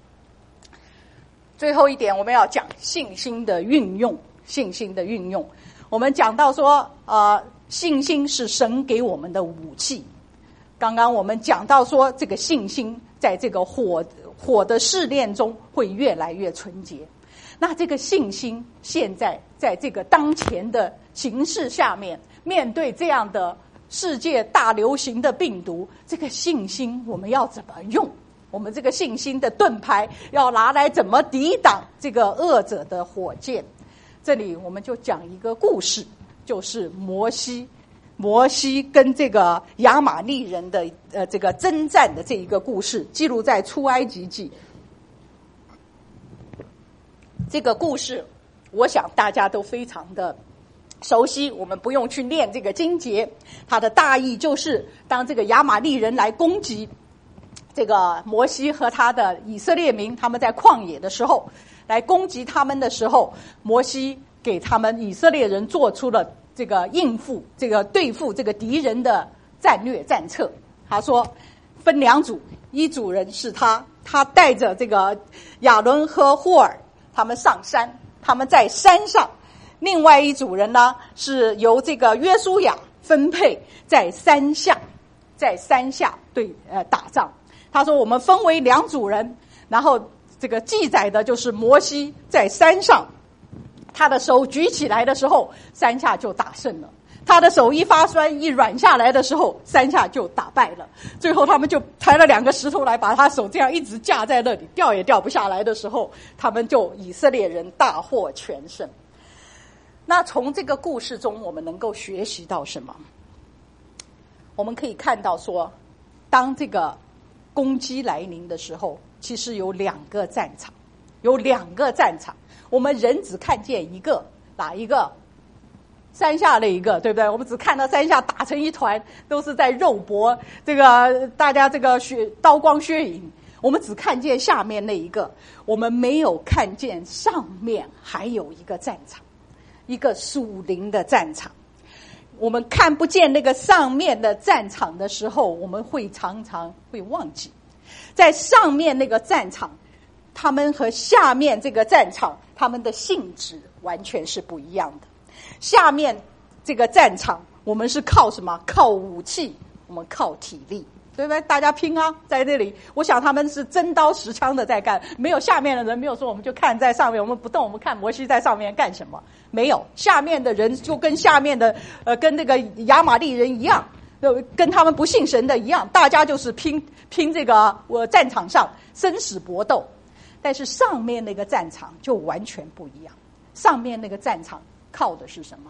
最后一点，我们要讲信心的运用。信心的运用，我们讲到说，呃，信心是神给我们的武器。刚刚我们讲到说，这个信心在这个火火的试炼中会越来越纯洁。那这个信心现在在这个当前的形势下面，面对这样的世界大流行的病毒，这个信心我们要怎么用？我们这个信心的盾牌要拿来怎么抵挡这个恶者的火箭？这里我们就讲一个故事，就是摩西摩西跟这个亚玛利人的呃这个征战的这一个故事，记录在出埃及记。这个故事我想大家都非常的熟悉，我们不用去念这个经节。它的大意就是，当这个亚玛利人来攻击这个摩西和他的以色列民，他们在旷野的时候来攻击他们的时候，摩西给他们以色列人做出了这个应付这个对付这个敌人的战略战策。他说分两组，一组人是他他带着这个亚伦和霍尔他们上山，他们在山上。另外一组人呢，是由这个约书亚分配在山下，在山下对呃打仗。他说我们分为两组人，然后这个记载的就是摩西在山上，他的手举起来的时候，山下就打胜了；他的手一发酸一软下来的时候，山下就打败了。最后他们就抬了两个石头来，把他手这样一直架在那里，掉也掉不下来的时候，他们就以色列人大获全胜。那从这个故事中我们能够学习到什么？我们可以看到说，当这个攻击来临的时候，其实有两个战场，有两个战场。我们人只看见一个，哪一个？山下那一个，对不对？我们只看到山下打成一团，都是在肉搏，这个大家这个血刀光血影。我们只看见下面那一个，我们没有看见上面还有一个战场，一个属灵的战场。我们看不见那个上面的战场的时候，我们会常常会忘记，在上面那个战场，他们和下面这个战场，他们的性质完全是不一样的。下面这个战场，我们是靠什么？靠武器，我们靠体力，对不对？大家拼啊，在这里，我想他们是真刀实枪的在干，没有下面的人没有说我们就看在上面，我们不动，我们看摩西在上面干什么？没有，下面的人就跟下面的呃跟那个亚玛利人一样，跟他们不信神的一样，大家就是拼拼这个我、呃、战场上生死搏斗。但是上面那个战场就完全不一样，上面那个战场靠的是什么？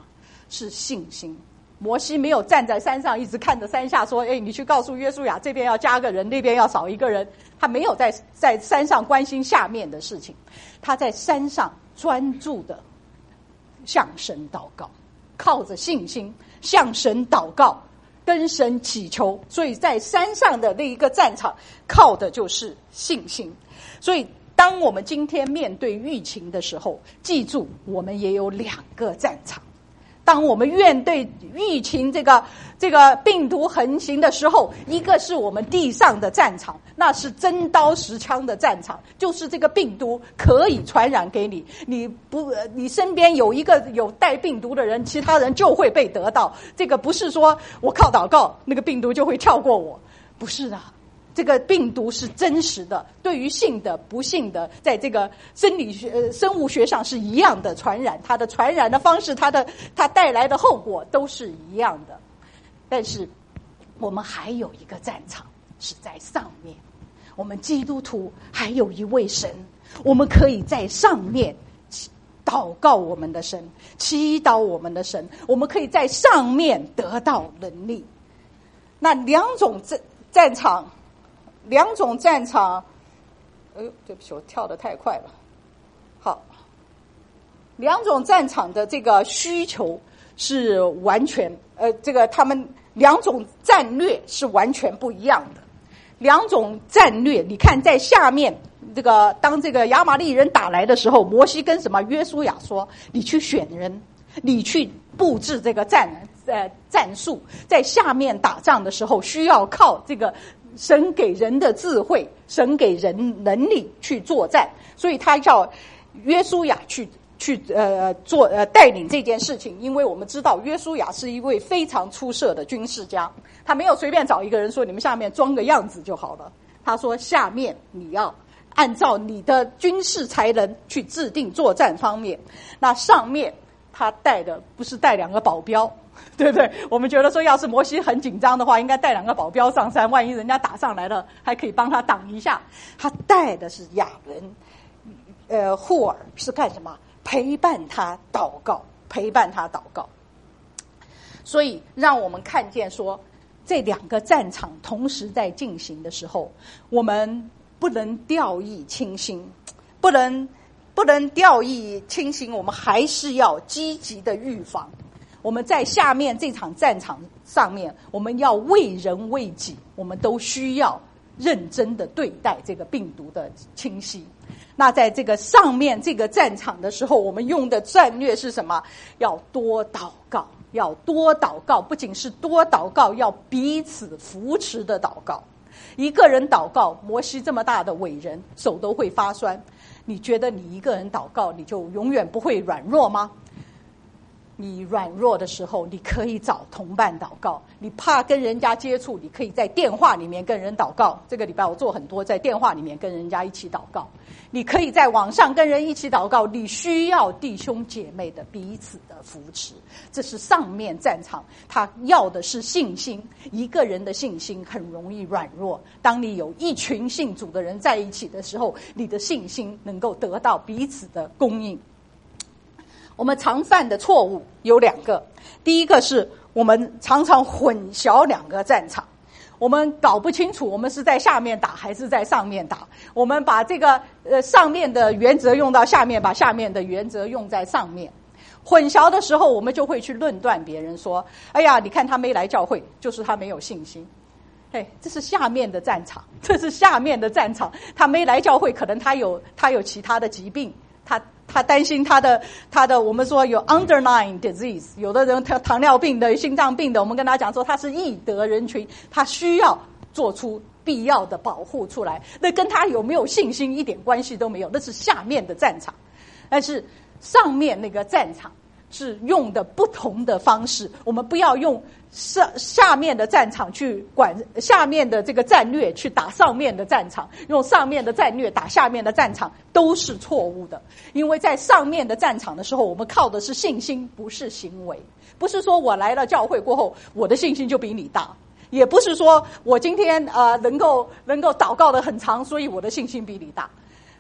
是信心。摩西没有站在山上一直看着山下说，哎，你去告诉约书亚这边要加个人，那边要少一个人。他没有在在山上关心下面的事情，他在山上专注的向神祷告，靠着信心向神祷告，跟神祈求。所以在山上的那一个战场靠的就是信心。所以当我们今天面对疫情的时候，记住我们也有两个战场。当我们面对疫情这个这个病毒横行的时候，一个是我们地上的战场，那是真刀实枪的战场，就是这个病毒可以传染给你，你不你身边有一个有带病毒的人，其他人就会被得到。这个不是说我靠祷告那个病毒就会跳过我，不是的。这个病毒是真实的，对于信的不信的，在这个生理学、呃、生物学上是一样的传染，它的传染的方式，它的它带来的后果都是一样的。但是我们还有一个战场是在上面，我们基督徒还有一位神，我们可以在上面祷告我们的神，祈祷我们的神，我们可以在上面得到能力。那两种战战场。两种战场，哎呦，对不起，我跳得太快了。好，两种战场的这个需求是完全，呃，这个他们两种战略是完全不一样的。两种战略，你看在下面这个，当这个亚玛力人打来的时候，摩西跟什么约书亚说：“你去选人，你去布置这个战呃战术，在下面打仗的时候需要靠这个。”神给人的智慧，神给人能力去作战，所以他叫约书亚去去呃做呃带领这件事情。因为我们知道约书亚是一位非常出色的军事家，他没有随便找一个人说你们下面装个样子就好了。他说下面你要按照你的军事才能去制定作战方面，那上面他带的不是带两个保镖。对不对？我们觉得说，要是摩西很紧张的话，应该带两个保镖上山，万一人家打上来了，还可以帮他挡一下。他带的是亚伦，呃，户尔是干什么？陪伴他祷告，陪伴他祷告。所以，让我们看见说，这两个战场同时在进行的时候，我们不能掉以轻心，不能不能掉以轻心，我们还是要积极的预防。我们在下面这场战场上面，我们要为人为己，我们都需要认真的对待这个病毒的侵袭。那在这个上面这个战场的时候，我们用的战略是什么？要多祷告，要多祷告，不仅是多祷告，要彼此扶持的祷告。一个人祷告，摩西这么大的伟人，手都会发酸。你觉得你一个人祷告，你就永远不会软弱吗？你软弱的时候，你可以找同伴祷告。你怕跟人家接触，你可以在电话里面跟人祷告。这个礼拜我做很多，在电话里面跟人家一起祷告。你可以在网上跟人一起祷告。你需要弟兄姐妹的彼此的扶持，这是上面战场，他要的是信心。一个人的信心很容易软弱，当你有一群信主的人在一起的时候，你的信心能够得到彼此的供应。我们常犯的错误有两个，第一个是我们常常混淆两个战场，我们搞不清楚我们是在下面打还是在上面打，我们把这个呃上面的原则用到下面，把下面的原则用在上面。混淆的时候，我们就会去论断别人说，哎呀，你看他没来教会，就是他没有信心。嘿，这是下面的战场，这是下面的战场，他没来教会，可能他有他有其他的疾病，他他担心他的他的我们说有 underlying disease， 有的人他糖尿病的、心脏病的，我们跟他讲说他是易得人群，他需要做出必要的保护出来，那跟他有没有信心一点关系都没有，那是下面的战场。但是上面那个战场是用的不同的方式，我们不要用上下面的战场去管下面的这个战略去打上面的战场，用上面的战略打下面的战场都是错误的。因为在上面的战场的时候，我们靠的是信心，不是行为。不是说我来了教会过后，我的信心就比你大，也不是说我今天呃能够能够祷告得很长，所以我的信心比你大。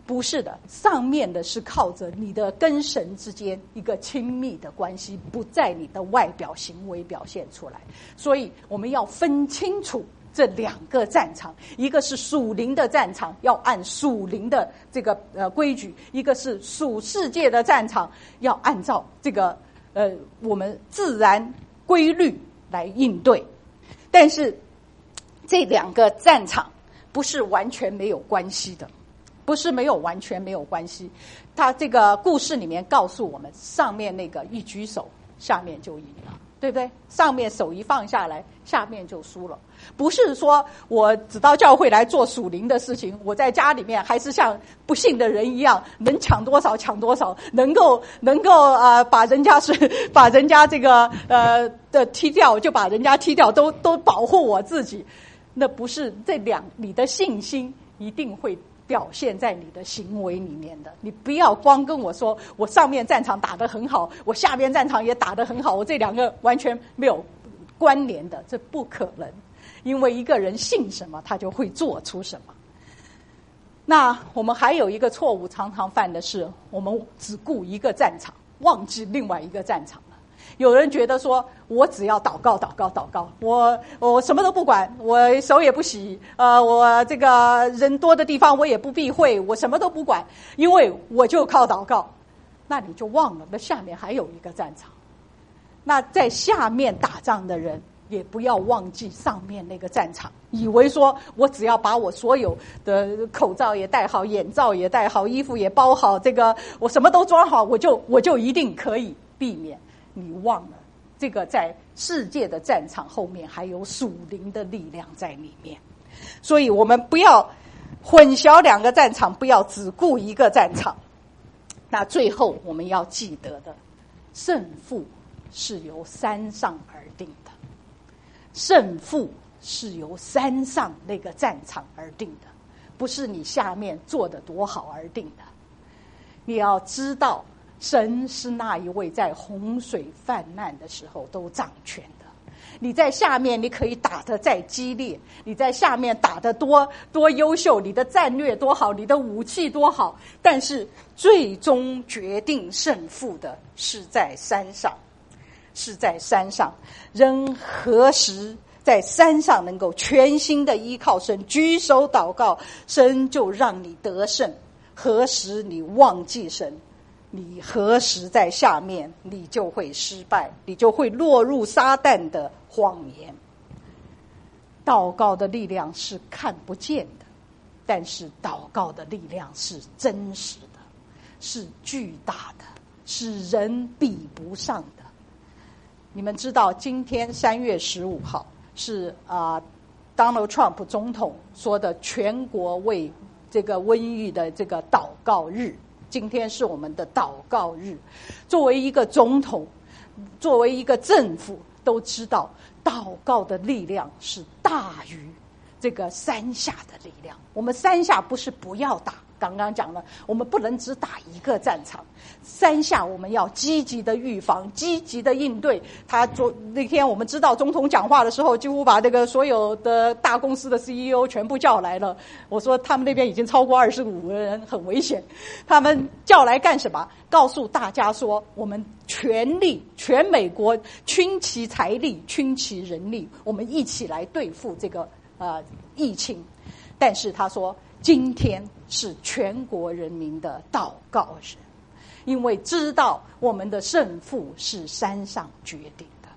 不是的，上面的是靠着你的跟神之间一个亲密的关系，不在你的外表行为表现出来。所以我们要分清楚这两个战场，一个是属灵的战场，要按属灵的这个呃规矩；一个是属世界的战场，要按照这个呃我们自然规律来应对。但是这两个战场不是完全没有关系的。不是没有完全没有关系，他这个故事里面告诉我们，上面那个一举手，下面就赢了，对不对？上面手一放下来，下面就输了。不是说我只到教会来做属灵的事情，我在家里面还是像不信的人一样，能抢多少抢多少，能够能够呃把人家是把人家这个呃的踢掉就把人家踢掉，都都保护我自己。那不是这两你的信心一定会表现在你的行为里面的。你不要光跟我说我上面战场打得很好，我下面战场也打得很好，我这两个完全没有关联的，这不可能。因为一个人信什么，他就会做出什么。那我们还有一个错误常常犯的是，我们只顾一个战场，忘记另外一个战场了。有人觉得说，我只要祷告祷告祷告，我我什么都不管，我手也不洗，呃，我这个人多的地方我也不避讳，我什么都不管，因为我就靠祷告。那你就忘了，那下面还有一个战场。那在下面打仗的人也不要忘记上面那个战场，以为说我只要把我所有的口罩也戴好，眼罩也戴好，衣服也包好，这个我什么都装好，我就我就一定可以避免。你忘了，这个在世界的战场后面还有属灵的力量在里面，所以我们不要混淆两个战场，不要只顾一个战场。那最后我们要记得的，胜负是由山上而定的，胜负是由山上那个战场而定的，不是你下面做得多好而定的。你要知道，神是那一位在洪水泛滥的时候都掌权的。你在下面你可以打得再激烈，你在下面打得多多优秀，你的战略多好，你的武器多好，但是最终决定胜负的是在山上，是在山上。人何时在山上能够全心的依靠神，举手祷告，神就让你得胜。何时你忘记神，你何时在下面，你就会失败，你就会落入撒旦的谎言。祷告的力量是看不见的，但是祷告的力量是真实的，是巨大的，是人比不上的。你们知道今天三月十五号是啊、呃、Donald Trump 总统说的全国为这个瘟疫的这个祷告日，今天是我们的祷告日。作为一个总统，作为一个政府，都知道祷告的力量是大于这个山下的力量。我们山下不是不要打，刚刚讲了，我们不能只打一个战场。山下我们要积极的预防，积极的应对。他昨那天我们知道总统讲话的时候，几乎把这个所有的大公司的 C E O 全部叫来了。我说他们那边已经超过二十五个人，很危险。他们叫来干什么？告诉大家说，我们全力，全美国倾其财力，倾其人力，我们一起来对付这个呃疫情。但是他说，今天是全国人民的祷告日，因为知道我们的胜负是山上决定的。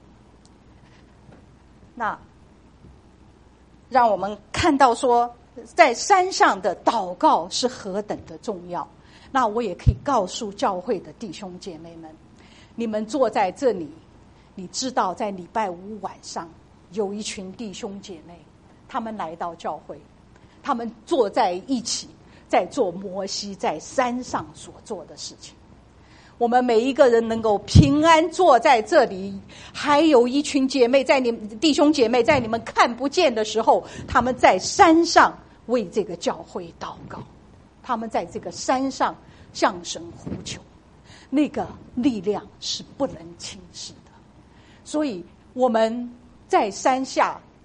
那让我们看到说，在山上的祷告是何等的重要。那我也可以告诉教会的弟兄姐妹们，你们坐在这里，你知道在礼拜五晚上有一群弟兄姐妹，他们来到教会，他们坐在一起，在做摩西在山上所做的事情。我们每一个人能够平安坐在这里，还有一群姐妹在你们弟兄姐妹在你们看不见的时候，他们在山上为这个教会祷告，他们在这个山上向神呼求，那个力量是不能轻视的。所以我们在山下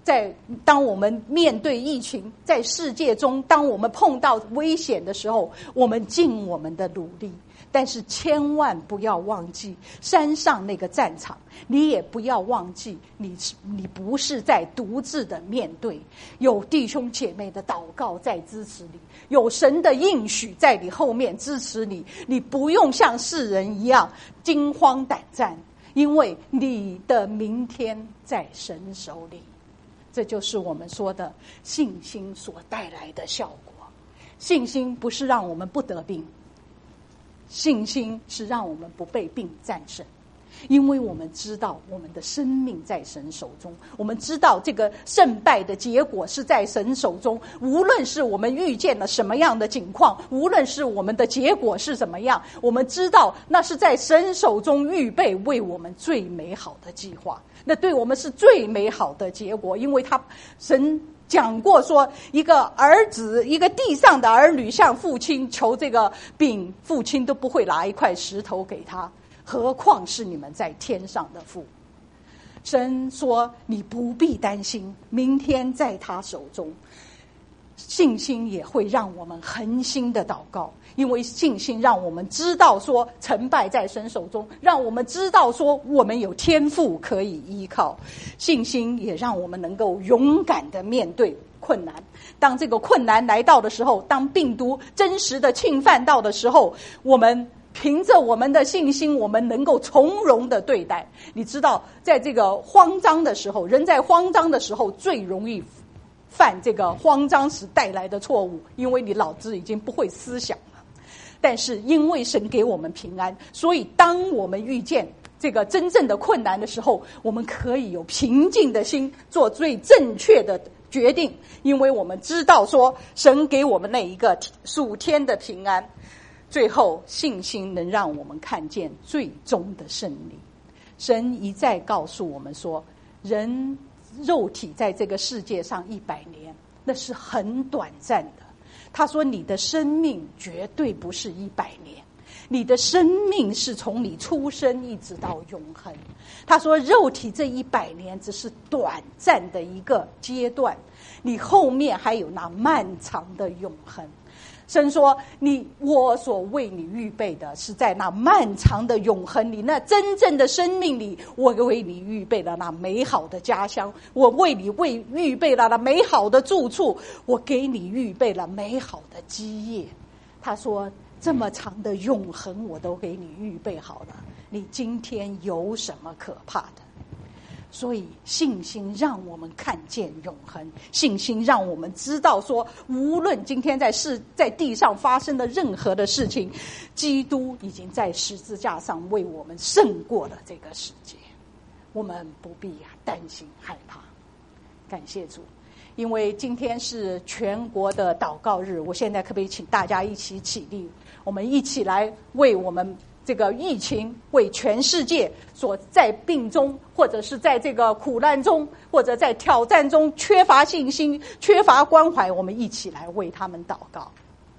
在当我们面对疫情，在世界中，当我们碰到危险的时候，我们尽我们的努力。但是千万不要忘记山上那个战场，你也不要忘记你你不是在独自的面对，有弟兄姐妹的祷告在支持你，有神的应许在你后面支持你，你不用像世人一样惊慌胆战，因为你的明天在神手里。这就是我们说的信心所带来的效果。信心不是让我们不得病，信心是让我们不被病战胜，因为我们知道我们的生命在神手中，我们知道这个胜败的结果是在神手中。无论是我们遇见了什么样的境况，无论是我们的结果是怎么样，我们知道那是在神手中预备为我们最美好的计划，那对我们是最美好的结果。因为他神讲过说，一个儿子，一个地上的儿女向父亲求这个饼，父亲都不会拿一块石头给他，何况是你们在天上的父。神说你不必担心，明天在他手中。信心也会让我们恒心的祷告，因为信心让我们知道说成败在神手中，让我们知道说我们有天父可以依靠。信心也让我们能够勇敢的面对困难，当这个困难来到的时候，当病毒真实的侵犯到的时候，我们凭着我们的信心，我们能够从容的对待。你知道在这个慌张的时候，人在慌张的时候最容易犯这个慌张时带来的错误，因为你脑子已经不会思想了。但是因为神给我们平安，所以当我们遇见这个真正的困难的时候，我们可以有平静的心，做最正确的决定，因为我们知道说神给我们那一个属天的平安。最后信心能让我们看见最终的胜利。神一再告诉我们说，人肉体在这个世界上一百年，那是很短暂的。他说你的生命绝对不是一百年，你的生命是从你出生一直到永恒。他说肉体这一百年只是短暂的一个阶段，你后面还有那漫长的永恒。神说你我所为你预备的是在那漫长的永恒里，那真正的生命里，我为你预备了那美好的家乡，我为你为预备了那美好的住处，我给你预备了美好的基业。他说这么长的永恒我都给你预备好了，你今天有什么可怕的？所以信心让我们看见永恒，信心让我们知道说，无论今天在世在地上发生的任何的事情，基督已经在十字架上为我们胜过了这个世界，我们不必担心害怕。感谢主，因为今天是全国的祷告日，我现在可不可以请大家一起起立，我们一起来为我们这个疫情，为全世界所在病中，或者是在这个苦难中，或者在挑战中缺乏信心、缺乏关怀，我们一起来为他们祷告。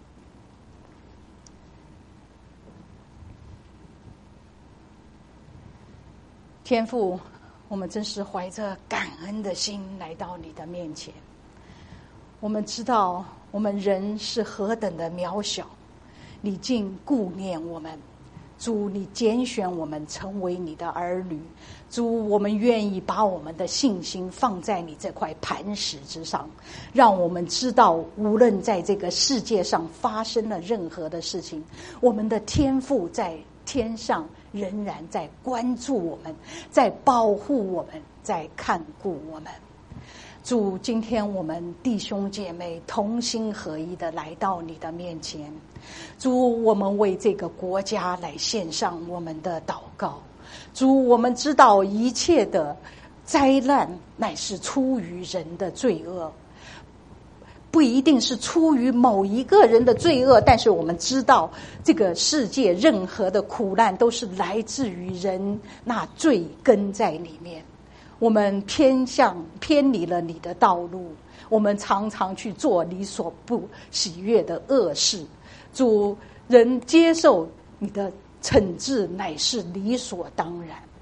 天父，我们真是怀着感恩的心来到你的面前。我们知道我们人是何等的渺小，你竟顾念我们。主，你拣选我们成为你的儿女。主，我们愿意把我们的信心放在你这块磐石之上，让我们知道无论在这个世界上发生了任何的事情，我们的天父在天上仍然在关注我们，在保护我们，在看顾我们。主，今天我们弟兄姐妹同心合一的来到你的面前。主，我们为这个国家来献上我们的祷告。主，我们知道一切的灾难乃是出于人的罪恶，不一定是出于某一个人的罪恶，但是我们知道这个世界任何的苦难都是来自于人那罪根在里面。我们偏向偏离了你的道路，我们常常去做你所不喜悦的恶事。主，人接受你的惩治乃是理所当然，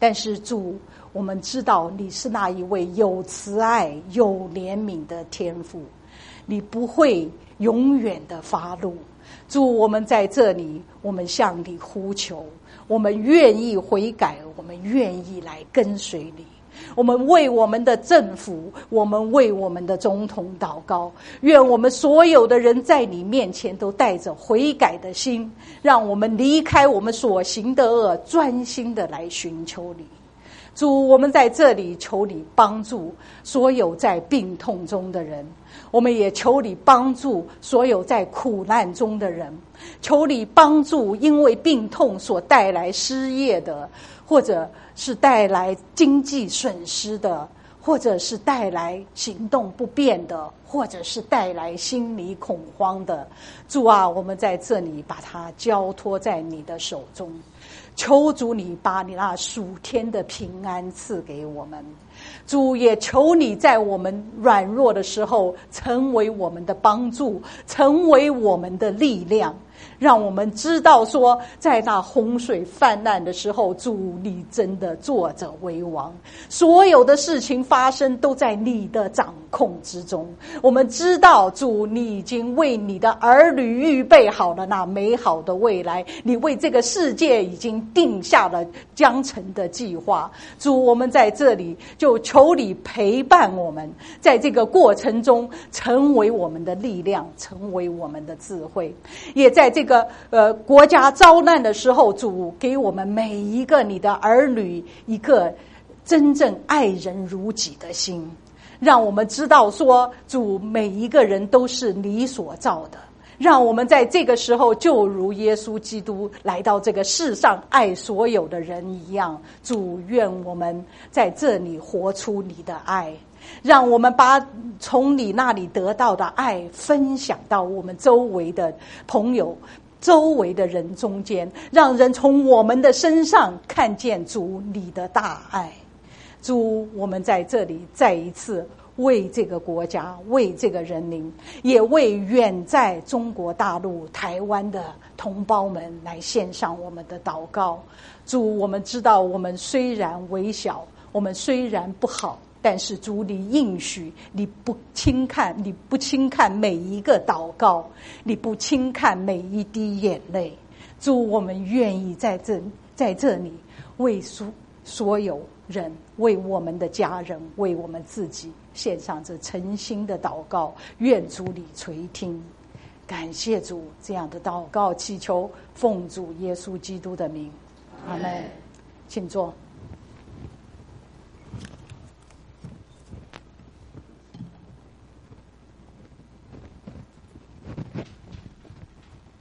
但是主，我们知道你是那一位有慈爱、有怜悯的天父，你不会永远的发怒。主，我们在这里，我们向你呼求，我们愿意悔改，我们愿意来跟随你。我们为我们的政府，我们为我们的总统祷告，愿我们所有的人在你面前都带着悔改的心，让我们离开我们所行的恶，专心的来寻求你。主，我们在这里求你帮助所有在病痛中的人，我们也求你帮助所有在苦难中的人，求你帮助因为病痛所带来失业的，或者是带来经济损失的，或者是带来行动不便的，或者是带来心理恐慌的。主啊，我们在这里把它交托在你的手中，求主你把你那属天的平安赐给我们。主，也求你在我们软弱的时候成为我们的帮助，成为我们的力量，让我们知道说，在那洪水泛滥的时候，主你真的坐着为王，所有的事情发生都在你的掌控之中。我们知道主，你已经为你的儿女预备好了那美好的未来，你为这个世界已经定下了将成的计划。主，我们在这里就求你陪伴我们，在这个过程中成为我们的力量，成为我们的智慧，也在这个呃国家遭难的时候，主给我们每一个你的儿女一个真正爱人如己的心，让我们知道说，主每一个人都是你所造的，让我们在这个时候就如耶稣基督来到这个世上爱所有的人一样。主，愿我们在这里活出你的爱，让我们把从你那里得到的爱分享到我们周围的朋友，周围的人中间，让人从我们的身上看见主你的大爱。主，我们在这里再一次为这个国家，为这个人民，也为远在中国大陆台湾的同胞们来献上我们的祷告。主，我们知道我们虽然微小，我们虽然不好，但是主你应许，你不轻看，你不轻看每一个祷告，你不轻看每一滴眼泪。主，我们愿意在这在这里为所所有人，为我们的家人，为我们自己献上这诚心的祷告，愿主你垂听。感谢主，这样的祷告祈求奉主耶稣基督的名，阿们。请坐。